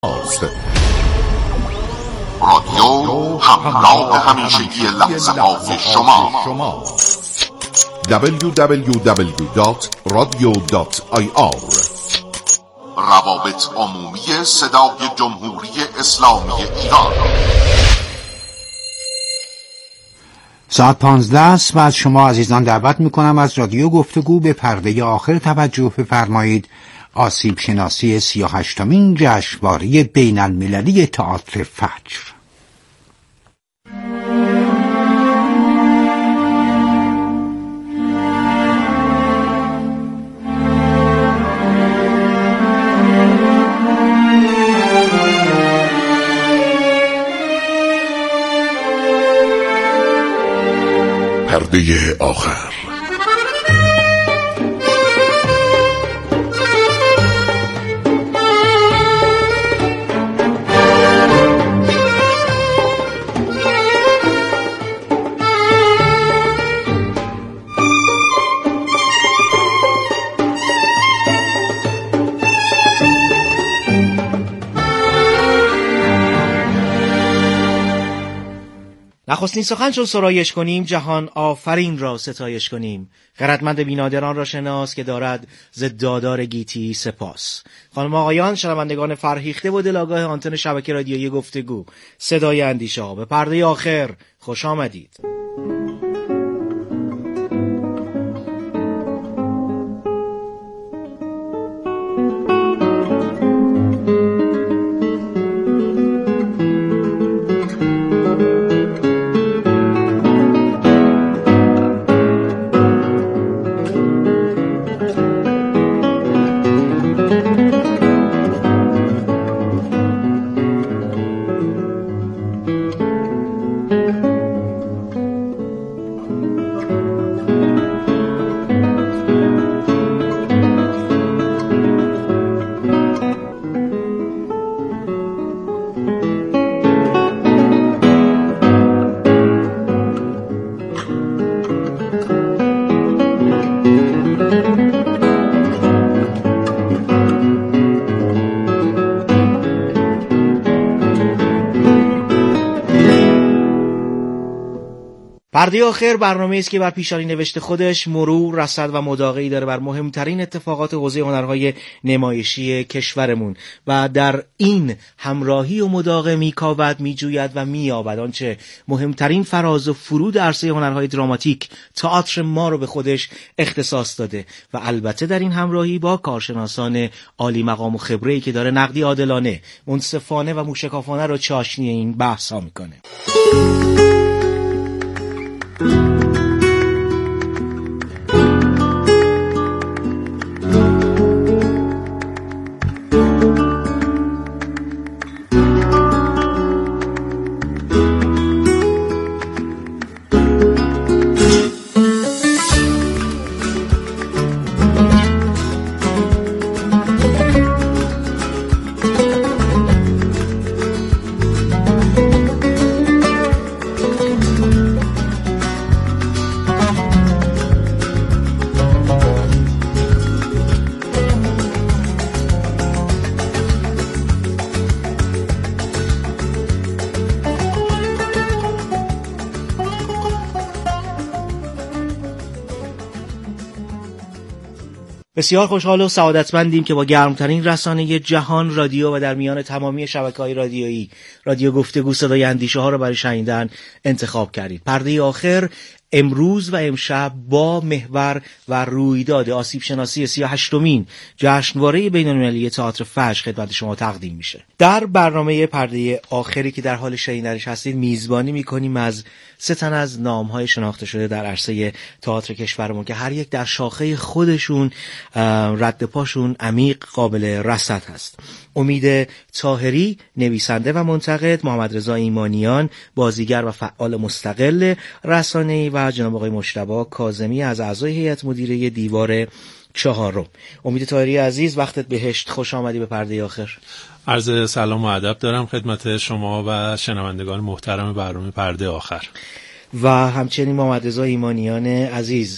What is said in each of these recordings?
رادیو همراه همیشگی لحظه‌های شما. www.radio.ir روابط عمومی صدای جمهوری اسلامی ایران. ساعت 15 است و از شما عزیزان دعوت میکنم از رادیو گفتگو به پرده آخر توجه بفرمایید. آسیب شناسی 38مین جشنواره بین المللی تئاتر فجر. پرده آخر. نخستین سخن چون سرایش کنیم جهان آفرین را ستایش کنیم. خردمند بینادران را شناس که دارد ز دادار گیتی سپاس. خانم آقایان، شنوندگان فرهیخته و دلاگاه آنتن شبکه رادیویی گفتگو صدای اندیشه ها، به پرده آخر خوش آمدید. پرده آخر برنامه‌ای است که بر پیشانی نوشته خودش مرور، رصد و مداقعی داره بر مهمترین اتفاقات حوزه هنرهای نمایشی کشورمون و در این همراهی و مداقعه میکاود، میجوید و مییابد آنچه مهمترین فراز و فرود عرصه هنرهای دراماتیک تئاتر ما رو به خودش اختصاص داده و البته در این همراهی با کارشناسان عالی مقام و خبره‌ای که داره نقدی عادلانه، منصفانه و موشکافانه رو چاشنی این بحث ها میکنه. بسیار خوشحال و سعادتمندیم که با گرمترین رسانه جهان رادیو و در میان تمامی شبکه‌های رادیویی رادیو گفتگو صدای اندیشه ها را برای شنیدن انتخاب کردید. پرده آخر امروز و امشب با محور و رویداد آسیب شناسی 38مین جشنواره بین‌المللی تئاتر فجر خدمت شما تقدیم میشه. در برنامه پرده آخری که در حال شنیدنش هستید میزبانی میکنیم از 3 تن از نام‌های شناخته شده در عرصه تئاتر کشورمون که هر یک در شاخه خودشون رد پاشون عمیق قابل رصد هست. امید طاهری، نویسنده و منتقد، محمد رضا ایمانیان، بازیگر و فعال مستقل رسانه‌ای و جناب آقای مجتبی کاظمی از اعضای هیئت مدیره دیوار 4. امید طاهری عزیز، وقتت بهشت، خوش آمدی به پرده آخر. عرض سلام و ادب دارم خدمت شما و شنوندگان محترم برنامه پرده آخر. و همچنین محمد رضا ایمانیان عزیز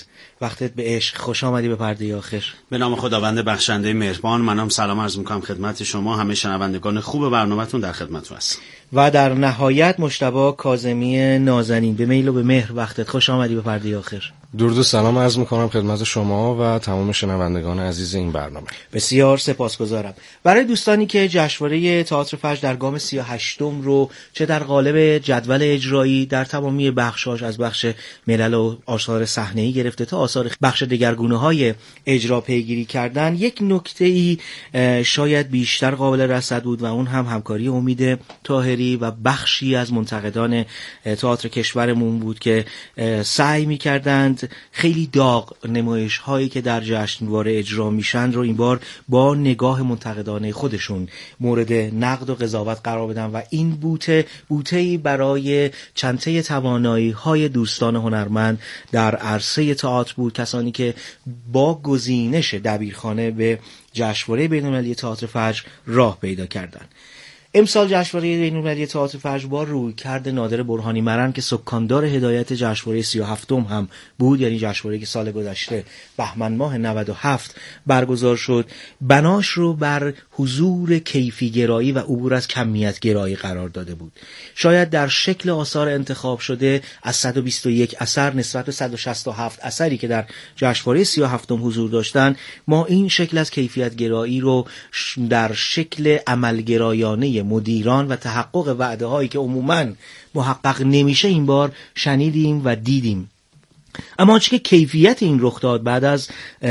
وقتت به عشق. خوش آمدی به پرده آخر. به نام خداوند بخشنده مهربان. منم سلام عرض میکنم خدمت شما، همه شنوندگان خوب برنامه‌تون در خدمتتون هستم. و در نهایت مجتبی کاظمی نازنین، به میل و به مهر وقتت. خوش آمدی به پرده آخر. درود و سلام عرض میکنم خدمت شما و تمام شنوندگان عزیز این برنامه. بسیار سپاسگزارم. برای دوستانی که جشنواره تئاتر فجر در گام 38م رو چه در قالب جدول اجرایی در تمامی بخشاش، از بخش ملل و آثار صحنه‌ای گرفته تا آثار بخش دگرگونه‌های اجرا پیگیری کردن، یک نکته‌ای شاید بیشتر قابل رصد بود و اون هم همکاری امید طاهری و بخشی از منتقدان تئاتر کشورمون بود که سعی می‌کردند خیلی داغ نمایش هایی که در جشنواره اجرا میشن رو این بار با نگاه منتقدانه خودشون مورد نقد و قضاوت قرار بدن و این بوته‌ای برای چنته توانایی های دوستان هنرمند در عرصه تئاتر بود، کسانی که با گزینش دبیرخانه به جشنواره بین‌المللی تئاتر فجر راه پیدا کردند. امسال جشنواره بین‌المللی تئاتر فجر با رویکرد نادر برهانی مرن که سکاندار هدایت جشنواره 37م هم بود، یعنی جشنواره‌ای که سال گذشته بهمن ماه 97 برگزار شد، بناش رو بر حضور کیفی گرایی و عبور از کمیت گرایی قرار داده بود. شاید در شکل آثار انتخاب شده از 121 اثر نسبت به 167 اثری که در جشنواره 37م حضور داشتن، ما این شکل از کیفیت گرایی رو در شکل عملگرایانه مدیران و تحقق وعده هایی که عموماً محقق نمیشه این بار شنیدیم و دیدیم. اما آنچه که کیفیت این رخ داد بعد از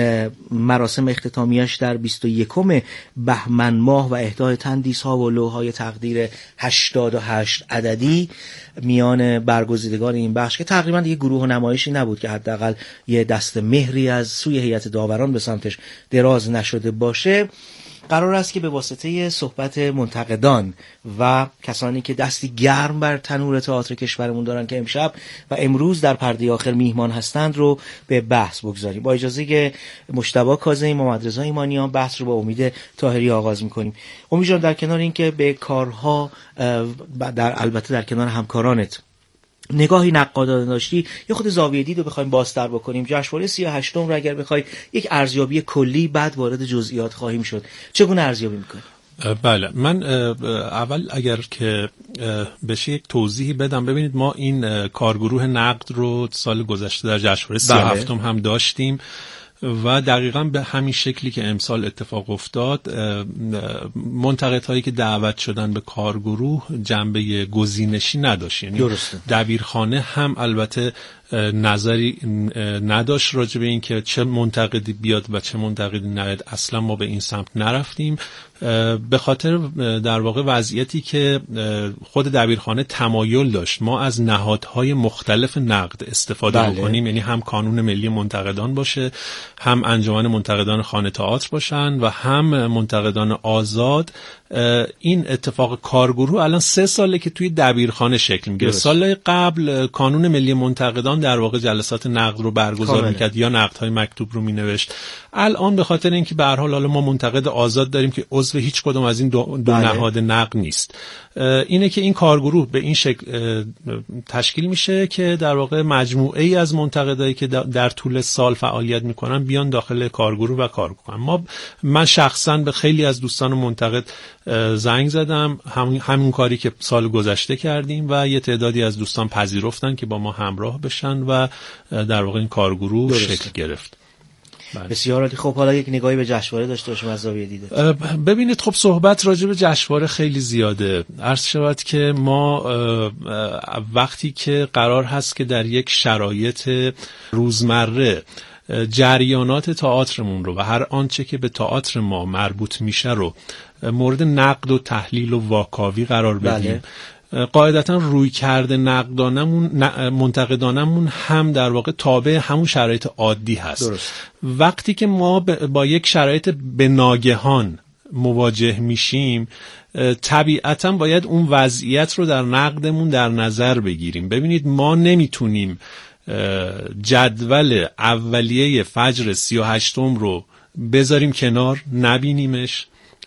مراسم اختتامیش در 21 بهمن ماه و اهدای تندیس ها و لوح‌های تقدیر 88 عددی میان برگزیدگان این بخش که تقریبا دیگه گروه و نمایشی نبود که حداقل یه دست مهری از سوی هیئت داوران به سمتش دراز نشده باشه، قرار است که به واسطه صحبت منتقدان و کسانی که دستی گرم بر تنور تئاتر کشورمون دارن که امشب و امروز در پرده آخر میهمان هستند رو به بحث بگذاریم. با اجازه که مجتبی کاظمی، محمد رضا ایمانیان، بحث رو با امید طاهری آغاز میکنیم. امید جان، در کنار این که به کارها البته در کنار همکارانت نگاهی نقادانه داشتی، یه خود زاویه دید رو بخوایم بازتر بکنیم. جشنواره 38م رو اگر بخوای یک ارزیابی کلی بعد وارد جزئیات خواهیم شد، چگونه ارزیابی میکنی؟ بله، من اول اگر که بشه یک توضیحی بدم. ببینید، ما این کارگروه نقد رو سال گذشته در جشنواره 37م هم داشتیم و دقیقاً به همین شکلی که امسال اتفاق افتاد، منتقدهایی که دعوت شدن به کارگروه جنبه گزینشی نداشت. یعنی دبیرخانه هم البته نظری نداشت راجع به این که چه منتقدی بیاد و چه منتقدی نیاد. اصلا ما به این سمت نرفتیم به خاطر در واقع وضعیتی که خود دبیرخانه تمایل داشت ما از نهادهای مختلف نقد استفاده بکنیم. یعنی هم کانون ملی منتقدان باشه، هم انجمن منتقدان خانه تئاتر باشن و هم منتقدان آزاد. این اتفاق کارگروه الان 3 ساله که توی دبیرخانه شکل میگیره. سال قبل کانون ملی منتقدان در واقع جلسات نقد رو برگزار میکرد یا نقدهای مکتوب رو مینوشت. الان به خاطر اینکه به هر حال ما منتقد آزاد داریم که عضو هیچ کدوم از این دو نهاد نقد نیست، اینه که این کارگروه به این شکل تشکیل میشه که در واقع مجموعه ای از منتقدایی که در طول سال فعالیت میکنن بیان داخل کارگروه و کار کنن. من شخصا به خیلی از دوستان منتقد زنگ زدم، همون کاری که سال گذشته کردیم و یه تعدادی از دوستان پذیرفتن که با ما همراه بشن و در واقع این کارگروه شکل گرفت. بسیار عالی. خب حالا یک نگاهی به جشنواره داشته باشیم از زاویه دیده. ببینید، خب صحبت راجع به جشنواره خیلی زیاده. عرض شود که ما وقتی که قرار هست که در یک شرایط روزمره جریانات تئاترمون رو و هر آنچه که به تئاتر ما مربوط میشه رو مورد نقد و تحلیل و واکاوی قرار بدیم، قاعدتا روی کرده منتقدانمون هم در واقع تابع همون شرایط عادی هست. درست. وقتی که ما با یک شرایط به ناگهان مواجه میشیم، طبیعتا باید اون وضعیت رو در نقدمون در نظر بگیریم. ببینید، ما نمیتونیم جدول اولیه فجر 38م رو بذاریم کنار، نبینیمش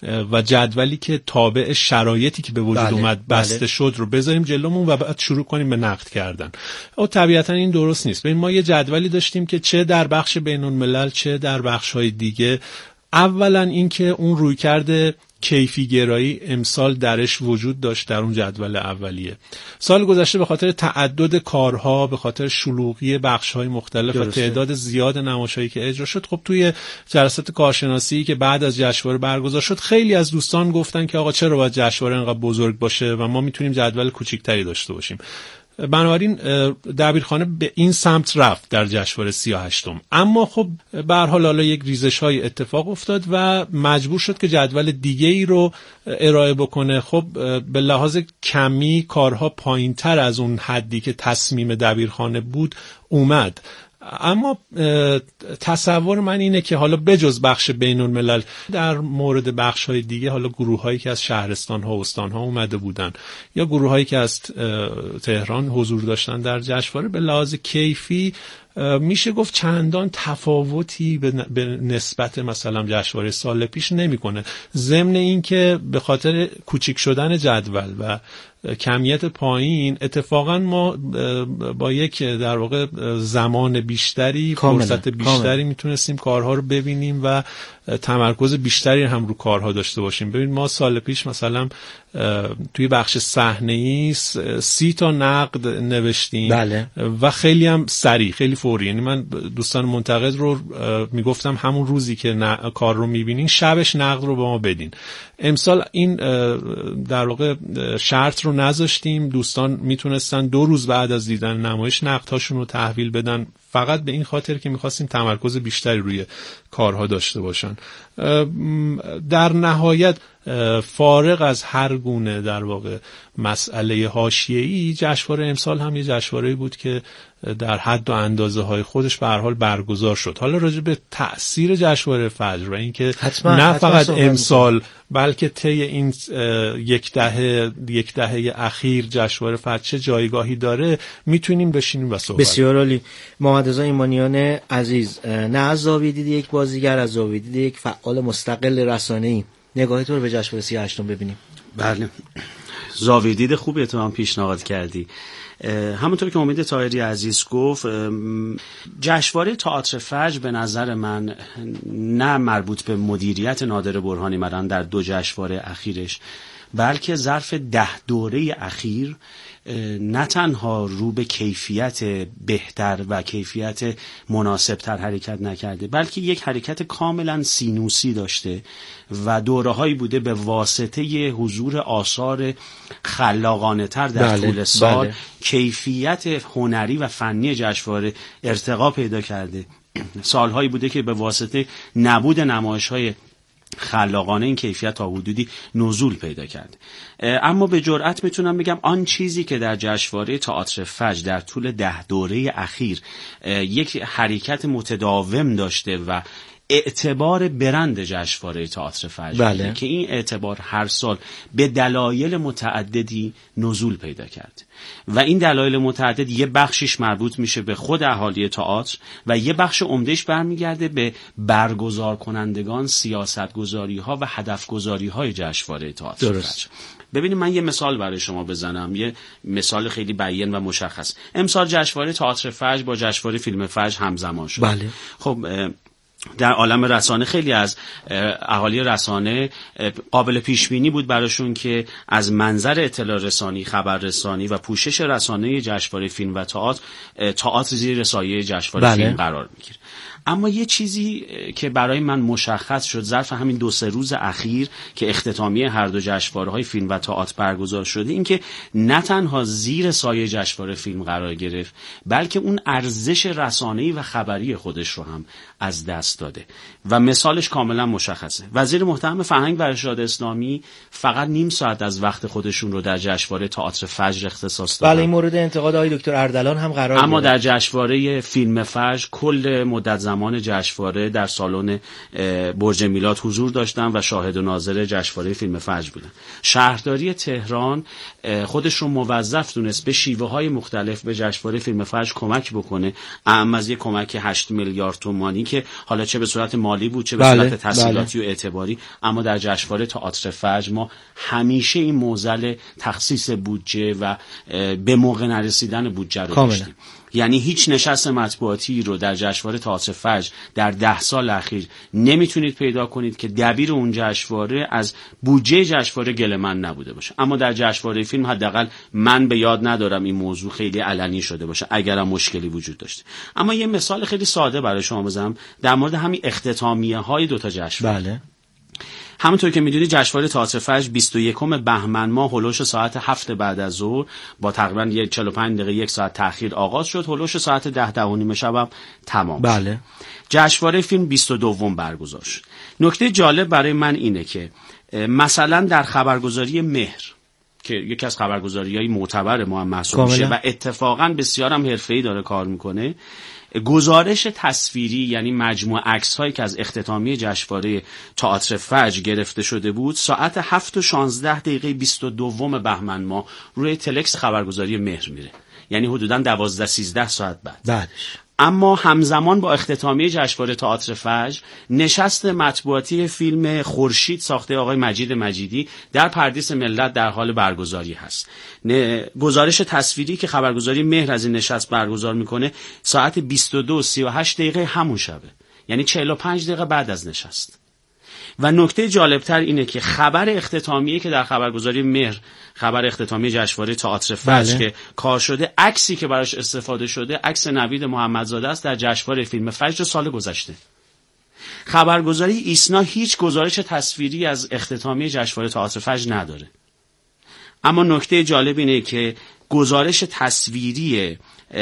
و جدولی که تابع شرایطی که به وجود اومد بسته شد رو بذاریم جلومون و بعد شروع کنیم به نقد کردن. او طبیعتا این درست نیست. ببین ما یه جدولی داشتیم که چه در بخش بین‌الملل چه در بخش‌های دیگه، اولا این که اون رویکرد کیفی گرایی امسال درش وجود داشت در اون جدول اولیه. سال گذشته به خاطر تعدد کارها، به خاطر شلوغی بخش‌های مختلف و تعداد زیاد نمایش‌هایی که اجرا شد، خب توی جلسات کارشناسی که بعد از جشنواره برگزار شد خیلی از دوستان گفتن که آقا چرا باید جشنواره انقدر بزرگ باشه و ما میتونیم جدول کوچیک‌تری داشته باشیم. بنابراین دبیرخانه به این سمت رفت در جشنواره 38م. اما خب به هر حال یک ریزش‌های اتفاق افتاد و مجبور شد که جدول دیگه‌ای رو ارائه بکنه. خب به لحاظ کمی کارها پایین‌تر از اون حدی که تصمیم دبیرخانه بود اومد. اما تصور من اینه که حالا بجز بخش بین‌الملل در مورد بخش‌های دیگه، حالا گروه‌هایی که از شهرستان‌ها و استان‌ها اومده بودن یا گروه‌هایی که از تهران حضور داشتن در جشنواره، به لحاظ کیفی میشه گفت چندان تفاوتی به نسبت مثلا جشنواره سال پیش نمیکنه. ضمن این که به خاطر کوچیک شدن جدول و کمیت پایین اتفاقا ما با یک در واقع زمان بیشتری، فرصت بیشتری میتونستیم کارها رو ببینیم و تمرکز بیشتری هم رو کارها داشته باشیم. ببین ما سال پیش مثلا توی بخش صحنه‌ای 30 تا نقد نوشتیم. بله. و خیلی هم سریع، خیلی فوری. یعنی من دوستان منتقد رو میگفتم همون روزی که کار رو میبینین شبش نقد رو به ما بدین. امسال این در واقع شرط رو نذاشتیم. دوستان میتونستن 2 روز بعد از دیدن نمایش نقدهاشون رو تحویل بدن، فقط به این خاطر که میخواستیم تمرکز بیشتری روی کارها داشته باشن. در نهایت فارغ از هر گونه در واقع مسئله حاشیه‌ای، جشنواره امسال هم یه جشنواره‌ای بود که در حد و اندازه های خودش به هر حال برگزار شد. حالا راجع به تأثیر جشنواره فجر و اینکه نه فقط امسال بلکه طی این یک دهه اخیر جشنواره فجر چه جایگاهی داره میتونیم بشینیم و صحبت. بسیار عالی. محمد رضا ایمانیان عزیز، نه از زاویه دید یک بازیگر، از زاویه دید یک فعال مستقل رسانه‌ای، نگاه تو رو به جشنواره 38 ببینیم. بله، زاویه دید خوبی تو هم پیشنهاد کردی. همونطور که امید طاهری عزیز گفت، جشنواره تئاتر فجر به نظر من نه مربوط به مدیریت نادر برهانی مدن در 2 جشنواره اخیرش، بلکه ظرف 10 دوره اخیر نه تنها رو به کیفیت بهتر و کیفیت مناسبتر حرکت نکرده، بلکه یک حرکت کاملا سینوسی داشته و دوره‌هایی بوده به واسطه حضور آثار خلاقانه تر در طول سال کیفیت هنری و فنی جشنواره ارتقا پیدا کرده. سالهایی بوده که به واسطه نبود نمایش‌های خلاقانه این کیفیت تا حدودی نزول پیدا کرد. اما به جرئت میتونم بگم آن چیزی که در جشنواره تئاتر فجر در طول 10 دوره اخیر یک حرکت متداوم داشته و اعتبار برند جشنواره تئاتر فجر که این اعتبار هر سال به دلایل متعددی نزول پیدا کرد و این دلایل متعدد یه بخشش مربوط میشه به خود اهالی تئاتر و یه بخش عمدهش برمیگرده به برگزار کنندگان، سیاستگذاری ها و هدف گذاری های جشنواره تئاتر فجر. ببینید من یه مثال برای شما بزنم، یه مثال خیلی بیان و مشخص. امسال جشنواره تئاتر فجر با جشنواره فیلم فجر همزمان شد. بله. خب در عالم رسانه خیلی از اهالی رسانه قابل پیش بینی بود براشون که از منظر اطلاع رسانی، خبررسانی و پوشش رسانه جشنواره فیلم و تئاتر زیر سایه جشنواره فیلم قرار میگیره. اما یه چیزی که برای من مشخص شد ظرف همین 2-3 روز اخیر که اختتامیه هر 2 جشنواره‌های فیلم و تئاتر برگزار شده، این که نه تنها زیر سایه جشنواره فیلم قرار گرفت، بلکه اون ارزش رسانه‌ای و خبری خودش رو هم از دست داده و مثالش کاملا مشخصه. وزیر محترم فرهنگ و ارشاد اسلامی فقط نیم ساعت از وقت خودشون رو در جشنواره تئاتر فجر اختصاص دادن. بله، این مورد انتقاد آقای دکتر اردلان هم قرار اما در جشنواره فیلم فجر کل مدت زمان جشنواره در سالن برج میلاد حضور داشتم و شاهد و ناظر جشنواره فیلم فجر بودم. شهرداری تهران خودش رو موظف دونست به شیوه‌های مختلف به جشنواره فیلم فجر کمک بکنه، اعم از یک کمک 8 میلیارد تومانی که حالا چه به صورت مالی بود چه به صورت تسهیلاتی و اعتباری، اما در جشنواره تئاتر فجر ما همیشه این معضل تخصیص بودجه و به موقع نرسیدن بودجه رو داشتیم. یعنی هیچ نشست مطبوعاتی رو در جشنواره تئاتر فجر در 10 سال اخیر نمیتونید پیدا کنید که دبیر اون جشنواره از بودجه جشنواره گله‌مند نبوده باشه. اما در جشنواره فیلم حداقل من به یاد ندارم این موضوع خیلی علنی شده باشه، اگرم مشکلی وجود داشته. اما یه مثال خیلی ساده برای شما بزنم در مورد همین اختتامیه‌های دو تا جشنواره. بله. همونطور که میدونید جشنواره تئاتر فجر 21 بهمن ماه هولوش ساعت 7 بعد از ظهر با تقریبا 45 دقیقه 1 ساعت تأخیر آغاز شد، هولوش ساعت 10 شب تمام شد. بله. جشنواره فیلم 22 برگزار شد. نکته جالب برای من اینه که مثلا در خبرگزاری مهر که یکی از خبرگزاری‌های معتبر ما هم محسوب میشه و اتفاقا بسیار هم حرفه‌ای داره کار میکنه، گزارش تصویری یعنی مجموع عکس‌هایی که از اختتامیه جشنواره تئاتر فجر گرفته شده بود ساعت 7:16 22 بهمن ماه روی تلکس خبرگزاری مهر میره، یعنی حدوداً 12-13 ساعت بعدش. اما همزمان با اختتامیه جشنواره تئاتر فجر نشست مطبوعاتی فیلم خورشید ساخته آقای مجید مجیدی در پردیس ملت در حال برگزاری هست. گزارش تصویری که خبرگزاری مهر از این نشست برگزار میکنه ساعت 22:38 همون شبه، یعنی 45 دقیقه بعد از نشست. و نکته جالبتر اینه که خبر اختتامیه که در خبرگزاری مهر خبر اختتامیه جشنواره تئاتر فجر که کار شده، عکسی که براش استفاده شده عکس نوید محمدزاده است در جشنواره فیلم فجر سال گذشته. خبرگزاری ایسنا هیچ گزارش تصویری از اختتامیه جشنواره تئاتر فجر نداره. اما نکته جالب اینه که گزارش تصویری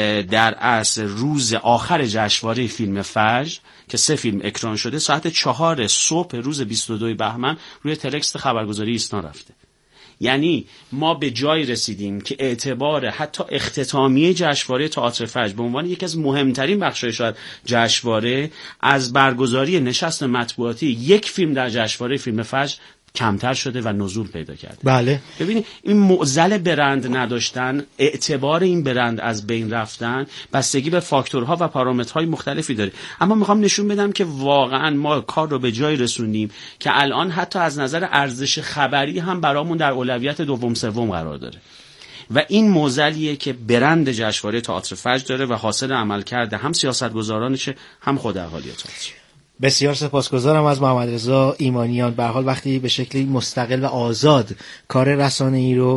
در اصل روز آخر جشنواره فیلم فجر که 3 فیلم اکران شده ساعت 4 صبح روز 22 بهمن روی تلکس خبرگزاری ایسنا رفته. یعنی ما به جای رسیدیم که اعتبار حتی اختتامیه جشنواره تئاتر فجر به عنوان یکی از مهمترین بخش‌های شاید جشنواره از برگزاری نشست مطبوعاتی یک فیلم در جشنواره فیلم فجر کمتر شده و نزول پیدا کرده. بله. ببینید این معضل برند نداشتن، اعتبار این برند از بین رفتن بستگی به فاکتورها و پارامترهای مختلفی داره. اما میخوام نشون بدم که واقعا ما کار رو به جای رسوندیم که الان حتی از نظر ارزش خبری هم برامون در اولویت دوم سوم قرار داره. و این معضلیه که برند جشنواره تئاتر فجر داره و حاصل عمل کرده هم سیاستگزارانشه هم خود اهالی تئاتر. بسیار سپاسگزارم از محمد رضا ایمانیان. به هر حال وقتی به شکلی مستقل و آزاد کار رسانه‌ای رو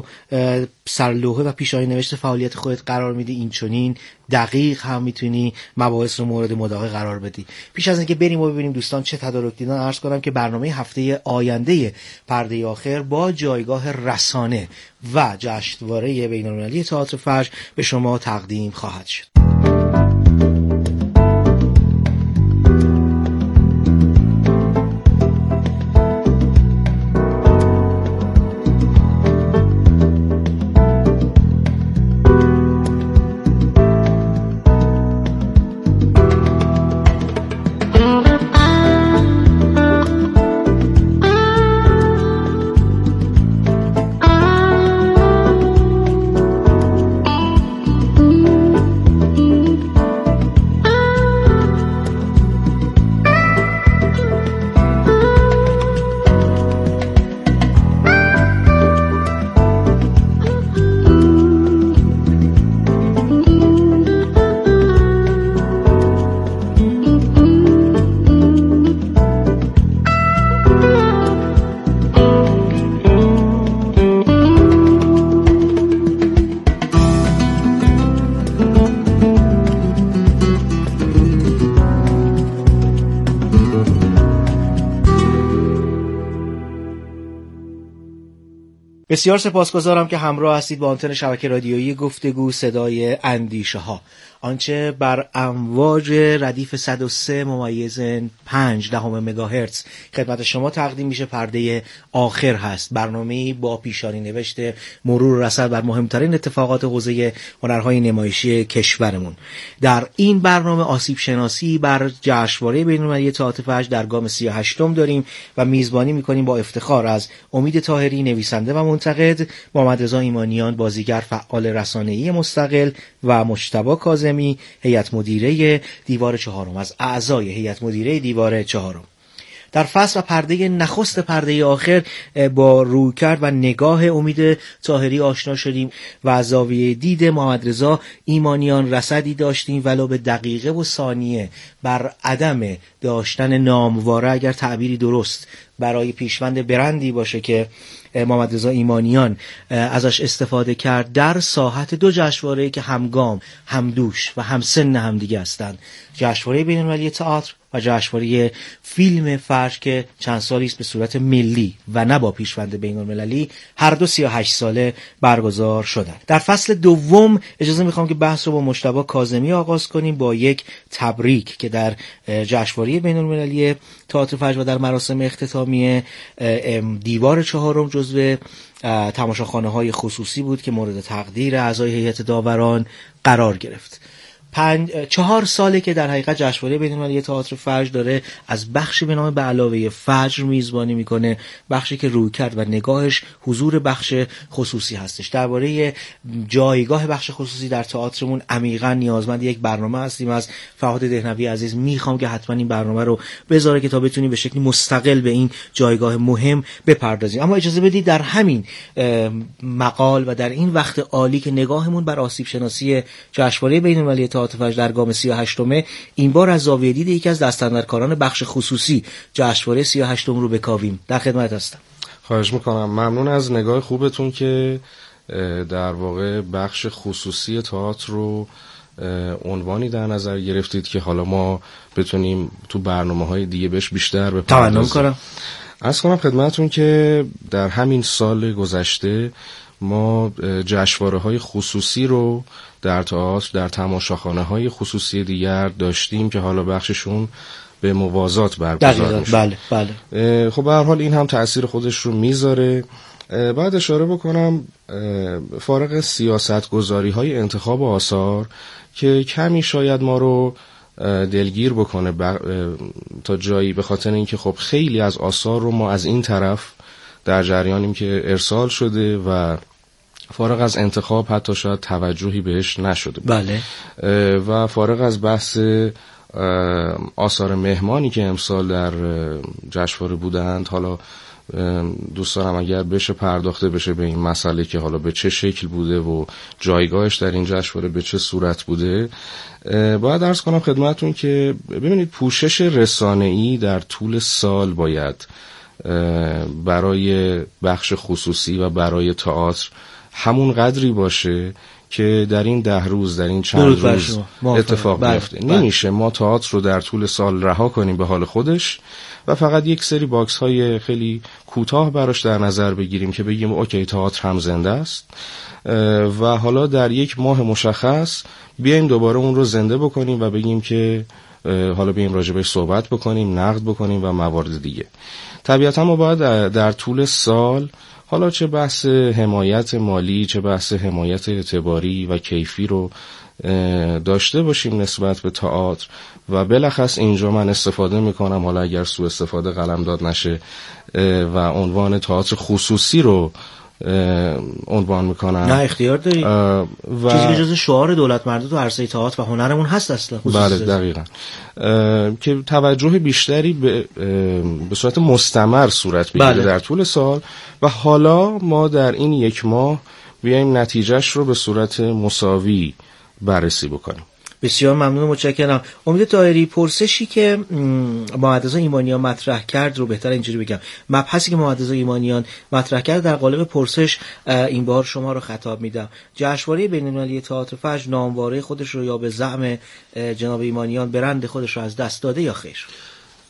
سرلوحه و پیش‌آیین نوشت فعالیت خودت قرار میدی، این چنین دقیق هم میتونی مباحث رو مورد مداقه قرار بدی. پیش از اینکه بریم و ببینیم دوستان چه تدارک دیدن، عرض کنم که برنامه هفته آینده پرده آخر با جایگاه رسانه و جشنواره بین‌المللی تئاتر فجر به شما تقدیم خواهد شد. بسیار سپاسگزارم که همراه هستید با آنتن شبکه رادیویی گفتگو صدای اندیشه ها. آنچه بر امواج ردیف 103.5 مگاهرتز خدمت شما تقدیم میشه پرده آخر هست. برنامه‌ای با پیشانی نوشته مرور رسد بر مهمترین اتفاقات حوزه هنرهای نمایشی کشورمون. در این برنامه آسیب شناسی بر جشنواره بین‌المللی تئاتر فجر در گام 38م داریم و میزبانی میکنیم با افتخار از امید طاهری نویسنده و منتقد، محمدرضا ایمانیان بازیگر فعال رسانه‌ای مستقل و مجتبی کاظمی هیئت مدیره دیوار چهارم، از اعضای هیئت مدیره دیوار چهارم. در فصل و پرده نخست پرده آخر با رویکرد و نگاه امید طاهری آشنا شدیم و از زاویه دید محمدرضا ایمانیان رصدی داشتیم ولو به دقیقه و ثانیه بر عدم داشتن نامواره، اگر تعبیری درست برای پیشوند برندی باشه که محمدرضا ایمانیان ازش استفاده کرد در ساحت دو جشنواره‌ای که همگام، همدوش و همسن همدیگه هستند، جشنواره بین‌المللی تئاتر و جشنواره فیلم فجر که چند سالی است به صورت ملی و نه با پیشوند بین‌المللی هر دو 38 ساله برگزار شدند. در فصل دوم اجازه میخوام که بحث رو با مجتبی کاظمی آغاز کنیم با یک تبریک که در جشنواره بین‌المللی تئاتر فجر و در مراسم اختتامیه دیوار چهارم جزو تماشاخانه‌های خصوصی بود که مورد تقدیر اعضای هیئت داوران قرار گرفت. 4 ساله که در حقیقت جشنواره بین‌المللی تئاتر فجر داره از بخشی به نام به علاوه فجر میزبانی میکنه، بخشی که رویکرد و نگاهش حضور بخش خصوصی هستش. درباره جایگاه بخش خصوصی در تئاترمون عمیقاً نیازمند یک برنامه هستیم. از فرهاد دهنوی عزیز میخوام که حتما این برنامه رو بذاره که تا بتونیم به شکلی مستقل به این جایگاه مهم بپردازیم. اما اجازه بدید در همین مقال و در این وقت عالی که نگاهمون بر آسیب شناسی جشنواره بین‌المللی تئاتر فجر در گام 38م این بار از زاویه دید یکی از دستاندرکاران بخش خصوصی جشنواره 38م رو بکاویم. در خدمت هستم. خواهش میکنم. ممنون از نگاه خوبتون که در واقع بخش خصوصی تئاتر رو عنوانی در نظر گرفتید که حالا ما بتونیم تو برنامه‌های دیگه بهش بیشتر بپردازیم. تمام کنم. عرض کنم خدمتتون که در همین سال گذشته ما جشنواره‌های خصوصی رو در تئاتر در تماشاخانه‌های خصوصی دیگر داشتیم که حالا بخششون به موازات برگزار میشه. بله بله. خب به هر حال این هم تأثیر خودش رو میذاره. بعد اشاره بکنم فارغ سیاست‌گذاری‌های انتخاب آثار که کمی شاید ما رو دلگیر بکنه تا جایی، به خاطر اینکه خب خیلی از آثار رو ما از این طرف در جریانیم که ارسال شده و فارغ از انتخاب حتی شاید توجهی بهش نشده. بله. و فارغ از بحث آثار مهمانی که امسال در جشنواره بودند، حالا دوست دارم اگر بشه پرداخته بشه به این مسئله که حالا به چه شکل بوده و جایگاهش در این جشنواره به چه صورت بوده. باید عرض کنم خدمتون که ببینید پوشش رسانه‌ای در طول سال باید برای بخش خصوصی و برای تئاتر همون قدری باشه که در این 10 روز در این چند روز اتفاق میفته. نمیشه ما تئاتر رو در طول سال رها کنیم به حال خودش و فقط یک سری باکس های خیلی کوتاه براش در نظر بگیریم که بگیم اوکی تئاتر هم زنده است و حالا در یک ماه مشخص بیایم دوباره اون رو زنده بکنیم و بگیم که حالا بیایم راجبش صحبت بکنیم، نقد بکنیم و موارد دیگه. طبیعتا ما باید در طول سال حالا چه بحث حمایت مالی چه بحث حمایت اعتباری و کیفی رو داشته باشیم نسبت به تئاتر و بالاخص اینجا من استفاده میکنم، حالا اگر سوء استفاده قلمداد نشه، و عنوان تئاتر خصوصی رو عنوان میکنم. نه اختیار داری. چیزی که جز شعار دولت مرده تو عرصه تئاتر و هنرمون هست اصلا. بله دقیقاً. که توجه بیشتری به صورت مستمر صورت بگیره در طول سال و حالا ما در این یک ماه بیایم نتیجهش رو به صورت مساوی بررسی بکنیم. بسیار ممنون، متشکرم. امید طاهری، پرسشی که محمدرضا ایمانیان مطرح کرد رو بهتر اینجوری بگم، مبحثی که محمدرضا ایمانیان مطرح کرد در قالب پرسش این بار شما رو خطاب میدم. جشنواره بین‌المللی تئاتر فجر نامواره خودش رو یا به زعم جناب ایمانیان برند خودش رو از دست داده یا خیر؟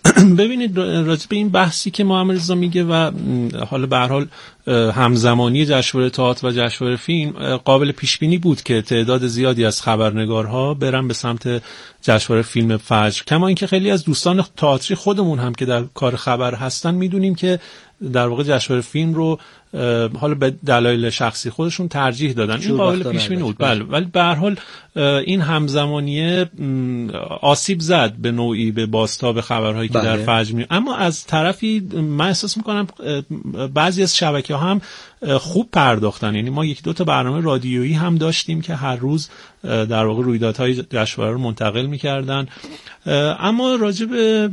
ببینید راجع به این بحثی که محمد رضا میگه و حالا به هر حال همزمانی جشنواره تئاتر و جشنواره فیلم قابل پیش بینی بود که تعداد زیادی از خبرنگارها برن به سمت جشنواره فیلم فجر، کما اینکه خیلی از دوستان تئاتری خودمون هم که در کار خبر هستن میدونیم که در واقع جشنواره فیلم رو حالا به دلایل شخصی خودشون ترجیح دادن. این قابل پیش بینی بود، بله، ولی به هر حال این همزمانیه آسیب زد به نوعی به بازتاب خبرهایی که در فجر می. اما از طرفی من احساس میکنم بعضی از شبکه‌ها هم خوب پرداختن، یعنی ما 1-2 تا برنامه رادیویی هم داشتیم که هر روز در واقع رویدادهای جشنواره رو منتقل میکردن. اما راجع به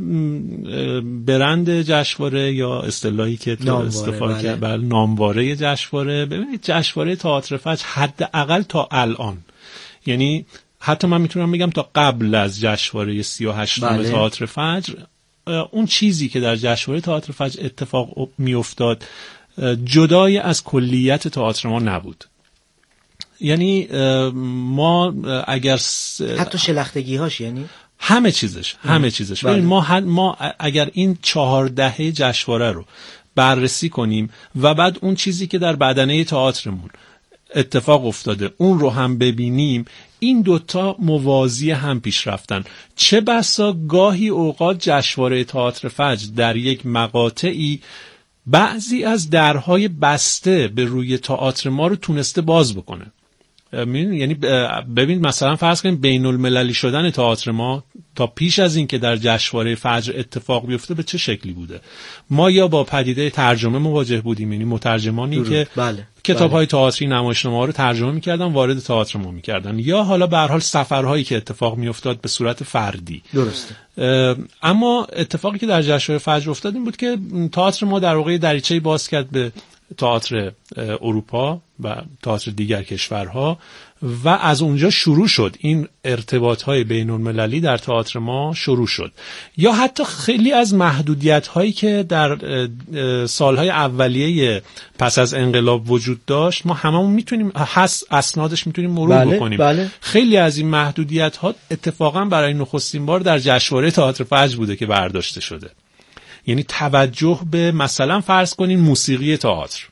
برند جشنواره یا اصطلاحی که استفاده کرد، نامواره جشنواره، ببینید جشنواره تئاتر فجر حداقل تا الان، یعنی حتی من میتونم بگم تا قبل از جشنواره 38 تئاتر فجر، اون چیزی که در جشنواره تئاتر فجر اتفاق میافتاد جدای از کلیت تئاتر ما نبود. یعنی ما اگر حتی شلختگی هاش، یعنی همه چیزش ببین ما اگر این 4 دهه جشنواره رو بررسی کنیم و بعد اون چیزی که در بدنه تئاترمون اتفاق افتاده اون رو هم ببینیم، این دوتا موازی هم پیش رفتن. چه بسا گاهی اوقات جشنواره تئاتر فجر در یک مقاطعی بعضی از درهای بسته به روی تئاتر ما رو تونسته باز بکنه. یعنی ببین مثلا فرض کنیم بین المللی شدن تئاتر ما تا پیش از این که در جشنواره فجر اتفاق بیفته به چه شکلی بوده؟ ما یا با پدیده ترجمه مواجه بودیم، یعنی مترجمانی که کتاب‌های تئاتری، نمایشنامه‌ها رو ترجمه می‌کردن وارد تئاتر ما می‌کردن، یا حالا به هر حال سفرهایی که اتفاق می‌افتاد به صورت فردی. درسته. اما اتفاقی که در جشنواره فجر افتاد این بود که تئاتر ما در واقع دریچه‌ای باز کرد به تئاتر اروپا و تئاتر دیگر کشورها و از اونجا شروع شد این ارتباط‌های بین‌المللی در تئاتر ما شروع شد. یا حتی خیلی از محدودیت‌هایی که در سالهای اولیه پس از انقلاب وجود داشت ما هممون میتونیم اسنادش میتونیم مرور بکنیم. خیلی از این محدودیت‌ها اتفاقا برای نخستین بار در جشنواره تئاتر فجر بوده که برداشته شده. یعنی توجه به مثلا فرض کنین موسیقی تئاتر.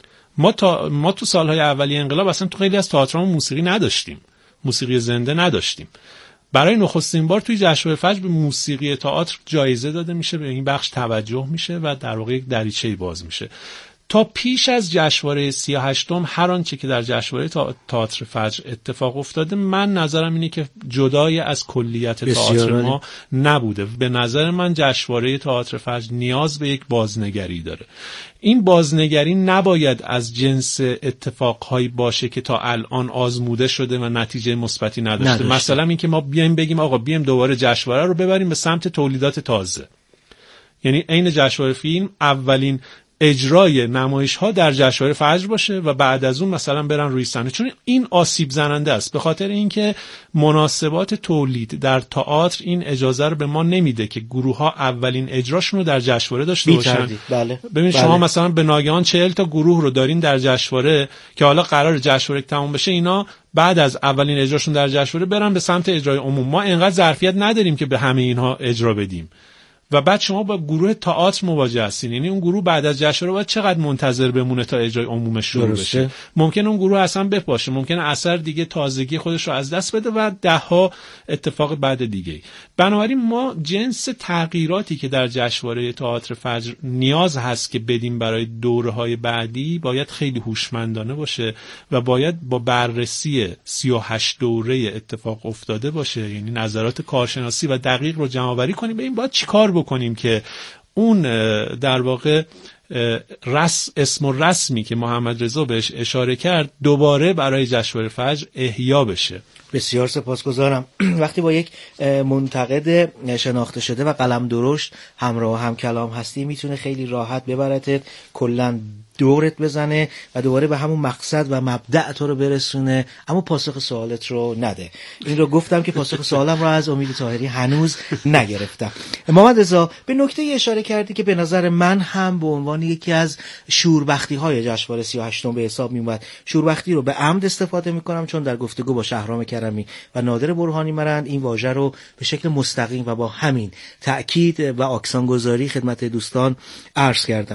ما تو سالهای اولیه انقلاب اصلا تو خیلی از تئاترها موسیقی نداشتیم، موسیقی زنده نداشتیم. برای نخستین بار توی جشنواره فجر به موسیقی تئاتر جایزه داده میشه، به این بخش توجه میشه و در واقع یک دریچه‌ای باز میشه. تا پیش از جشنواره 38 هر آنچه که در جشنواره تئاتر فجر اتفاق افتاده، من نظرم اینه که جدای از کلیت تئاتر ما نبوده. به نظر من جشنواره تئاتر فجر نیاز به یک بازنگری داره. این بازنگری نباید از جنس اتفاقهایی باشه که تا الان آزموده شده و نتیجه مثبتی نداشته. مثلا این که ما بیایم بگیم آقا بیایم دوباره جشنواره رو ببریم به سمت تولیدات تازه، یعنی عین جشنواره فیلم اولین اجرای نمایش ها در جشنواره فجر باشه و بعد از اون مثلا برن روی صحنه، چون این آسیب زننده است، به خاطر اینکه مناسبات تولید در تئاتر این اجازه رو به ما نمیده که گروه ها اولین اجراشون رو در جشنواره داشته باشن. ببین شما مثلا به ناگهان 40 تا گروه رو دارین در جشنواره که حالا قرار جشنواره تموم بشه، اینا بعد از اولین اجراشون در جشنواره برن به سمت اجرای عموم. ما اینقدر ظرفیت نداریم که به همه اینها اجرا بدیم و بعد شما با گروه تئاتر مواجه هستین. یعنی اون گروه بعد از جشنواره باید چقدر منتظر بمونه تا اجرای عمومش شروع بشه؟ ممکنه اون گروه اصلا بپاشه، ممکنه اثر دیگه تازگی خودش رو از دست بده و 10 اتفاق بعد دیگه. بنابراین ما جنس تغییراتی که در جشنواره تئاتر فجر نیاز هست که بدیم برای دوره‌های بعدی باید خیلی هوشمندانه باشه و باید با بررسی 38 دوره اتفاق افتاده باشه، یعنی نظرات کارشناسی و دقیق رو جمع‌آوری کنیم. ببین باید چیکار بکنیم که اون در واقع اسم و رسمی که محمد رضا بهش اشاره کرد دوباره برای جشنواره فجر احیا بشه. بسیار سپاسگزارم. وقتی با یک منتقد شناخته شده و قلم درشت همراه هم کلام هستی میتونه خیلی راحت ببرتت کلا دورت بزنه و دوباره به همون مقصد و مبدأ تو رو برسونه، اما پاسخ سوالت رو نده. این رو گفتم که پاسخ سوالم رو از امید طاهری هنوز نگرفتم. محمد رضا به نکته اشاره کردی که به نظر من هم به عنوان یکی از شوربختی‌های جشنواره 38 به حساب میومد. شوربختی رو به عمد استفاده میکنم چون در گفتگو با شهرام کرمی و نادر برهانی مرند این واژه رو به شکل مستقیم و با همین تأکید و آکسانگذاری خدمت دوستان عرض کردم.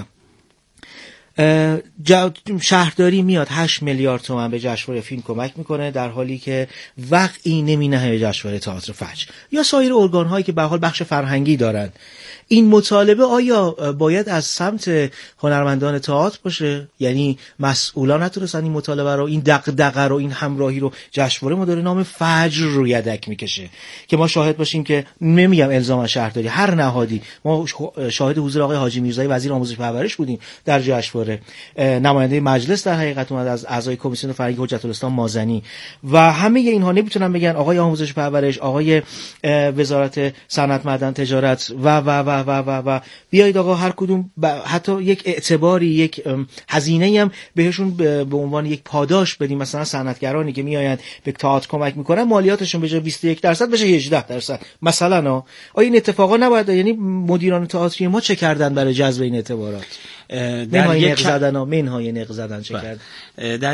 شهرداری میاد 8 میلیارد تومان به جشنواره فیلم کمک میکنه، در حالی که وقعی نمینه به جشنواره تئاتر فجر یا سایر ارگان‌هایی که به حال بخش فرهنگی دارن. این مطالبه آیا باید از سمت هنرمندان تئاتر باشه؟ یعنی مسئولان نتونستن این مطالبه رو، این دغدغه رو، این همراهی رو جشنواره ما داره نام فجر رو یدک میکشه که ما شاهد باشیم که نمیگم الزاما شهرداری، هر نهادی، ما شاهد حضور آقای حاجی میرزایی وزیر آموزش و پرورش بودیم در جشنواره، نماینده مجلس در حقیقت اومد از اعضای کمیسیون فرهنگی حجت الاسلام مازنی و همه اینها نمیتونن بگن آقای آموزش و پرورش، آقای وزارت صنعت معدن تجارت و بیایید آقا هر کدوم حتی یک اعتباری، یک هزینه‌ای هم بهشون به عنوان یک پاداش بدیم. مثلا صنعتگرانی که میآیند به تئاتر کمک میکنن مالیاتشون به جای 21% بشه 18%. مثلا آیا این اتفاقا نباید؟ یعنی مدیران تئاتری ما چه کردن برای جذب این اعتبارات؟ منهای نق زدن چه کردن؟